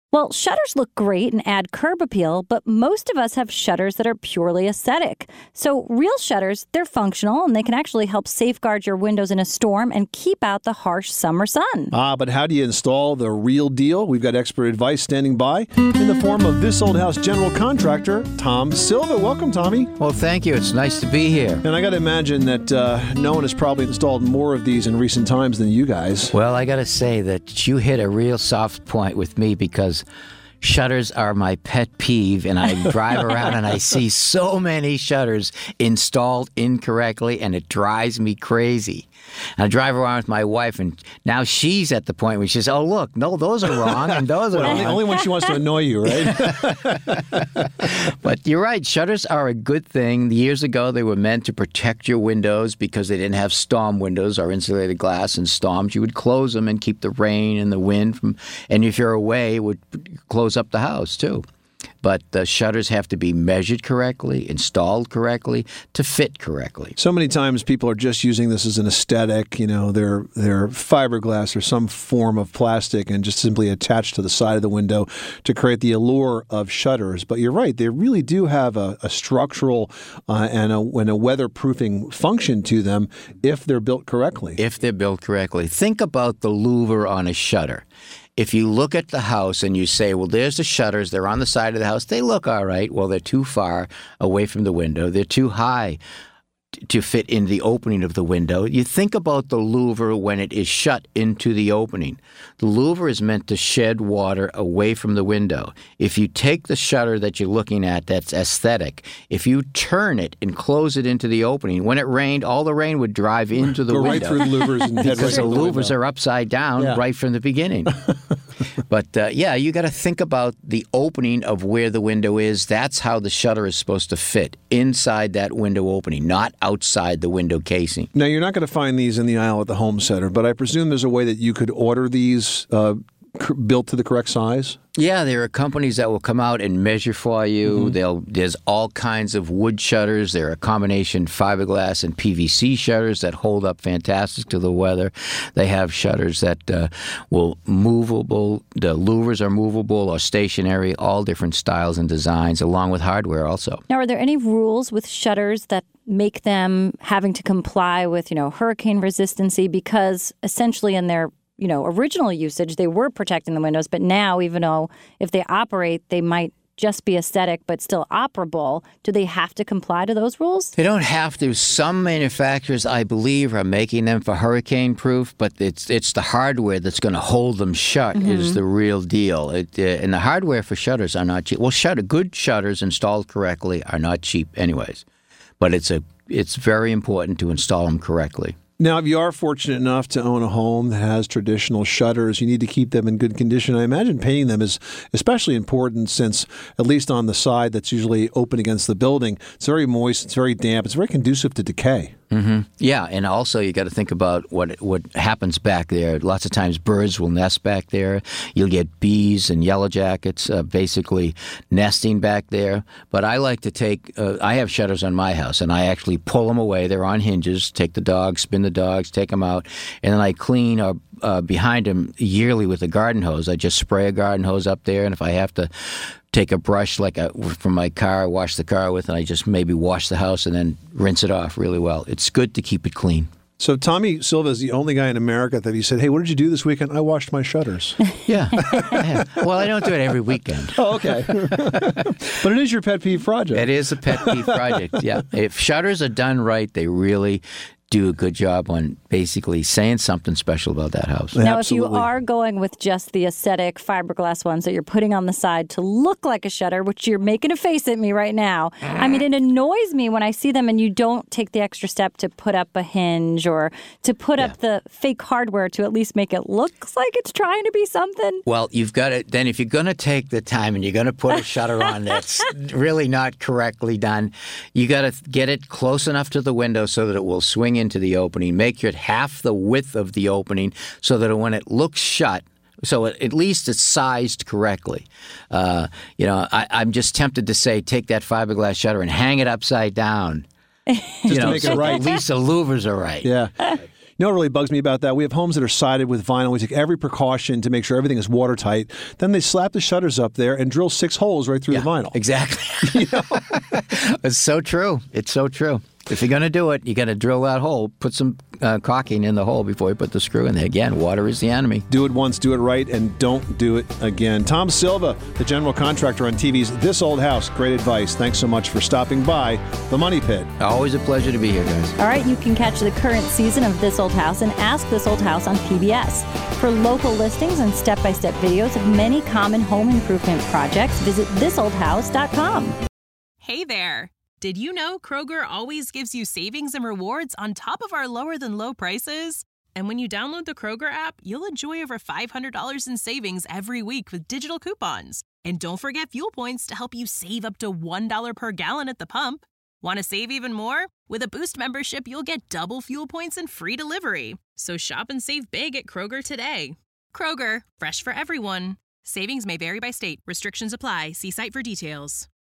Well, shutters look great and add curb appeal, but most of us have shutters that are purely aesthetic. So real shutters, they're functional and they can actually help safeguard your windows in a storm and keep out the harsh summer sun. But how do you install the real deal? We've got expert advice standing by in the form of This Old House general contractor, Tom Silva. Welcome, Tommy. Well, thank you. It's nice to be here. And I got to imagine that no one has probably installed more of these in recent times than you guys. Well, I got to say that you hit a real soft point with me because shutters are my pet peeve, and I drive around and I see so many shutters installed incorrectly, and it drives me crazy. I drive around with my wife, and now she's at the point where she says, oh, look, no, those are wrong, and those are wrong. Only when she wants to annoy you, right? But you're right. Shutters are a good thing. Years ago, they were meant to protect your windows because they didn't have storm windows or insulated glass. In storms, you would close them and keep the rain and the wind from, and if you're away, it would close up the house, too. But the shutters have to be measured correctly, installed correctly, to fit correctly. So many times people are just using this as an aesthetic. You know, they're fiberglass or some form of plastic and just simply attached to the side of the window to create the allure of shutters. But you're right, they really do have a structural and a weatherproofing function to them if they're built correctly. If they're built correctly. Think about the louver on a shutter. If you look at the house and you say, well, there's the shutters, they're on the side of the house, they look all right. Well, they're too far away from the window. They're too high to fit in the opening of the window. You think about the louver when it is shut into the opening. The louver is meant to shed water away from the window. If you take the shutter that you're looking at that's aesthetic, if you turn it and close it into the opening, when it rained, all the rain would drive into the window. Go right through the louvers and head because right the into the louvers window. are upside down right from the beginning. But, you got to think about the opening of where the window is. That's how the shutter is supposed to fit, inside that window opening, not outside the window casing. Now, you're not going to find these in the aisle at the home center, but I presume there's a way that you could order these built to the correct size? Yeah, there are companies that will come out and measure for you. There's all kinds of wood shutters. There are combination fiberglass and PVC shutters that hold up fantastic to the weather. They have shutters that will movable. The louvers are movable or stationary, all different styles and designs, along with hardware also. Now, are there any rules with shutters that make them having to comply with, hurricane resistancy? Because essentially in their original usage, they were protecting the windows, but now, even though if they operate, they might just be aesthetic but still operable, do they have to comply to those rules? They don't have to. Some manufacturers, I believe, are making them for hurricane-proof, but it's the hardware that's going to hold them shut is the real deal. And the hardware for shutters are not cheap. Well, good shutters installed correctly are not cheap anyways, but it's very important to install them correctly. Now, if you are fortunate enough to own a home that has traditional shutters, you need to keep them in good condition. I imagine painting them is especially important since, at least on the side that's usually open against the building, it's very moist, it's very damp, it's very conducive to decay. Yeah, and also you got to think about what happens back there. Lots of times birds will nest back there. You'll get bees and yellow jackets basically nesting back there. But I like to I have shutters on my house, and I actually pull them away. They're on hinges. Take the dogs, spin the dogs, take them out, and then I clean behind them yearly with a garden hose. I just spray a garden hose up there, and if I have to take a brush from my car, wash the car with, and I just maybe wash the house and then rinse it off really well. It's good to keep it clean. So Tommy Silva is the only guy in America that he said, hey, what did you do this weekend? I washed my shutters. Yeah. Well, I don't do it every weekend. Oh, okay. But it is your pet peeve project. It is a pet peeve project, yeah. If shutters are done right, they really do a good job on basically saying something special about that house. Now, Absolutely. if you are going with just the aesthetic fiberglass ones that you're putting on the side to look like a shutter, which you're making a face at me right now, I mean, it annoys me when I see them and you don't take the extra step to put up a hinge or to put up the fake hardware to at least make it look like it's trying to be something. Well, you've got to, then if you're going to take the time and you're going to put a shutter on that's really not correctly done, you got to get it close enough to the window so that it will swing into the opening. Make it half the width of the opening so that when it looks shut, so at least it's sized correctly. I'm just tempted to say take that fiberglass shutter and hang it upside down. Just to make it right. At least the louvers are right. Yeah. know what really bugs me about that? We have homes that are sided with vinyl. We take every precaution to make sure everything is watertight. Then they slap the shutters up there and drill 6 holes right through the vinyl. Exactly. It's so true. It's so true. If you're going to do it, you got to drill that hole, put some caulking in the hole before you put the screw in there. Again, water is the enemy. Do it once, do it right, and don't do it again. Tom Silva, the general contractor on TV's This Old House. Great advice. Thanks so much for stopping by the Money Pit. Always a pleasure to be here, guys. All right, you can catch the current season of This Old House and Ask This Old House on PBS. For local listings and step-by-step videos of many common home improvement projects, visit thisoldhouse.com. Hey there. Did you know Kroger always gives you savings and rewards on top of our lower-than-low prices? And when you download the Kroger app, you'll enjoy over $500 in savings every week with digital coupons. And don't forget fuel points to help you save up to $1 per gallon at the pump. Want to save even more? With a Boost membership, you'll get double fuel points and free delivery. So shop and save big at Kroger today. Kroger, fresh for everyone. Savings may vary by state. Restrictions apply. See site for details.